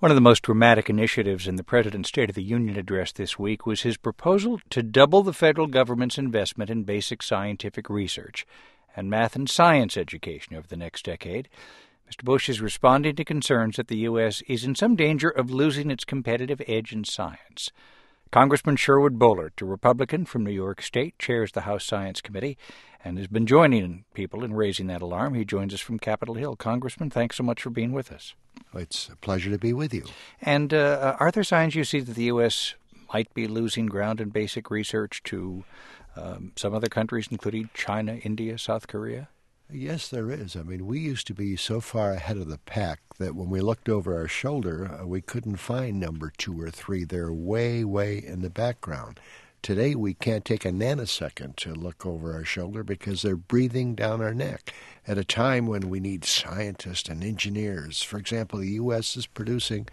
One of the most dramatic initiatives in the President's State of the Union address this week was his proposal to double the federal government's investment in basic scientific research and math and science education over the next decade. Mr. Bush is responding to concerns that the U.S. is in some danger of losing its competitive edge in science. Congressman Sherwood Boehlert, a Republican from New York State, chairs the House Science Committee and has been joining people in raising that alarm. He joins us from Capitol Hill. Congressman, thanks so much for being with us. It's a pleasure to be with you. And are there signs you see that the U.S. might be losing ground in basic research to some other countries, including China, India, South Korea? Yes, there is. I mean, we used to be so far ahead of the pack that when we looked over our shoulder, we couldn't find number 2 or 3. They're way, way in the background. Today, we can't take a nanosecond to look over our shoulder because they're breathing down our neck at a time when we need scientists and engineers. For example, the U.S. is producing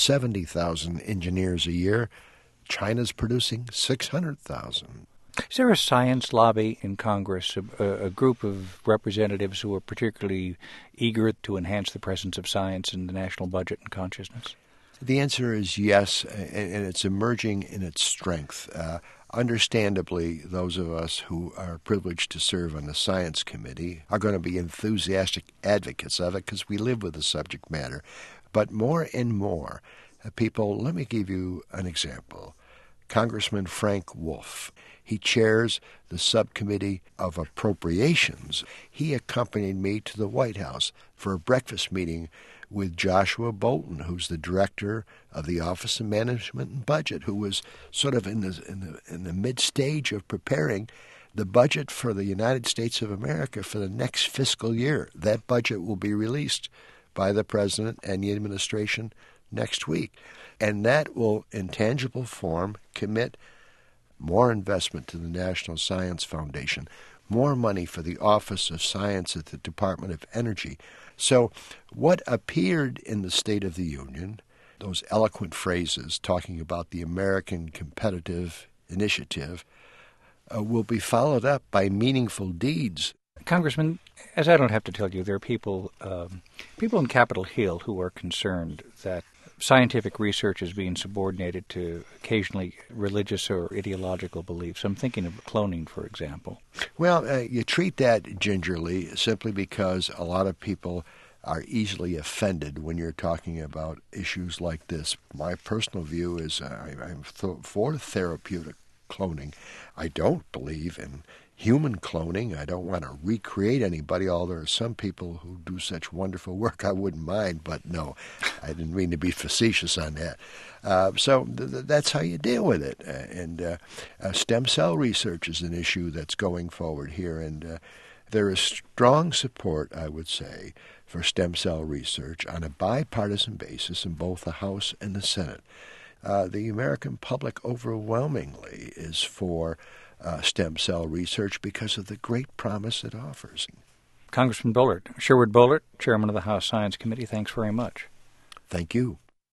70,000 engineers a year. China's producing 600,000. Is there a science lobby in Congress, a group of representatives who are particularly eager to enhance the presence of science in the national budget and consciousness? The answer is yes, and it's emerging in its strength. Understandably, those of us who are privileged to serve on the Science Committee are going to be enthusiastic advocates of it because we live with the subject matter. But more and more people, let me give you an example. Congressman Frank Wolf. He chairs the Subcommittee of Appropriations. He accompanied me to the White House for a breakfast meeting with Joshua Bolten, who's the director of the Office of Management and Budget, who was sort of in the mid-stage of preparing the budget for the United States of America for the next fiscal year. That budget will be released by the President and the administration next week. And that will, in tangible form, commit more investment to the National Science Foundation, more money for the Office of Science at the Department of Energy. So what appeared in the State of the Union, those eloquent phrases talking about the American Competitive Initiative, will be followed up by meaningful deeds. Congressman, as I don't have to tell you, there are people in Capitol Hill who are concerned that scientific research is being subordinated to occasionally religious or ideological beliefs. I'm thinking of cloning, for example. Well, you treat that gingerly simply because a lot of people are easily offended when you're talking about issues like this. My personal view is I'm for therapeutic cloning. I don't believe in human cloning. I don't want to recreate anybody, although there are some people who do such wonderful work I wouldn't mind, but no, I didn't mean to be facetious on that. So that's how you deal with it. And stem cell research is an issue that's going forward here, and there is strong support, I would say, for stem cell research on a bipartisan basis in both the House and the Senate. The American public overwhelmingly is for stem cell research because of the great promise it offers. Congressman Boehlert, Sherwood Boehlert, Chairman of the House Science Committee, thanks very much. Thank you.